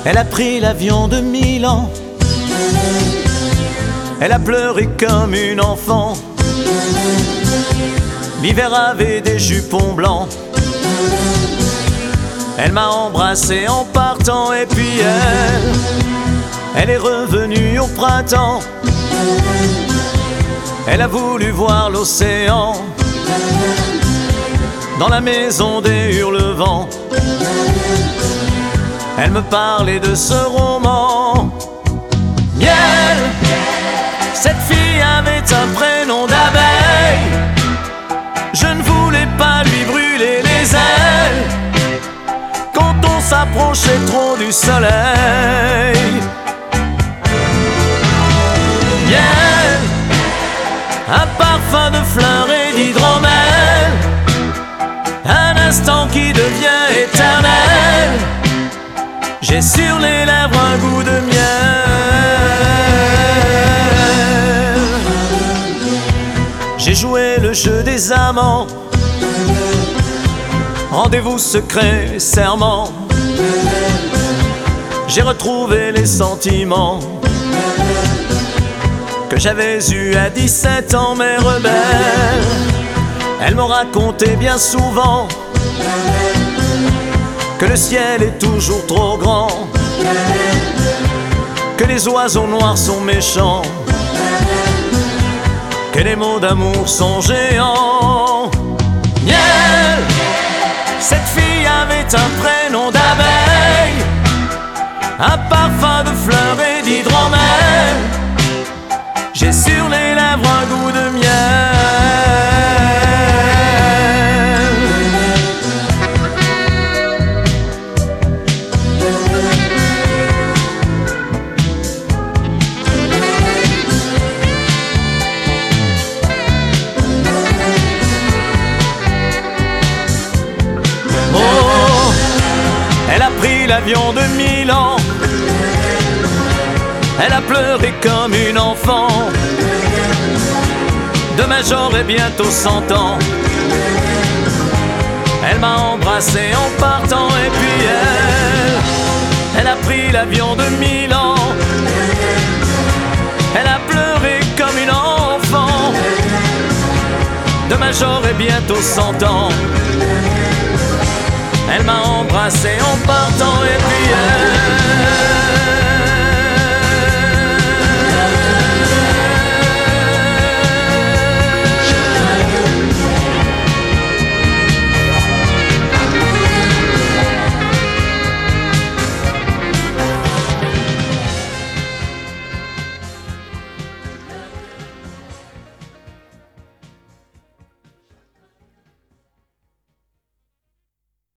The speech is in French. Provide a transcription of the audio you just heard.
Elle a pris l'avion de Milan. Elle a pleuré comme une enfant. L'hiver avait des jupons blancs. Elle m'a embrassé en partant et puis elle est revenue au printemps. Elle a voulu voir l'océan dans la maison des hurlevents. Elle me parlait de ce roman. Miel, cette fille avait un prénom d'abeille. Je ne voulais pas lui brûler les ailes quand on s'approchait trop du soleil. Miel, un parfum de fleurs et d'hydromel, un instant qui devient éternel. J'ai sur les lèvres un goût de miel. J'ai joué le jeu des amants, rendez-vous secret, serment. J'ai retrouvé les sentiments que j'avais eus à 17 ans, mes rebelles. Elles m'ont raconté bien souvent que le ciel est toujours trop grand, que les oiseaux noirs sont méchants, que les mots d'amour sont géants. Miel, cette fille avait un prénom d'abeille, un parfum de fleurs et d'hydromel. J'ai sur les lèvres un goût de miel. Elle a pris l'avion de Milan. Elle a pleuré comme une enfant. Demain j'aurai bientôt 100 ans. Elle m'a embrassé en partant et puis elle a pris l'avion de Milan. Elle a pleuré comme une enfant. Demain j'aurai bientôt 100 ans. Elle m'a embrassé en partant et puis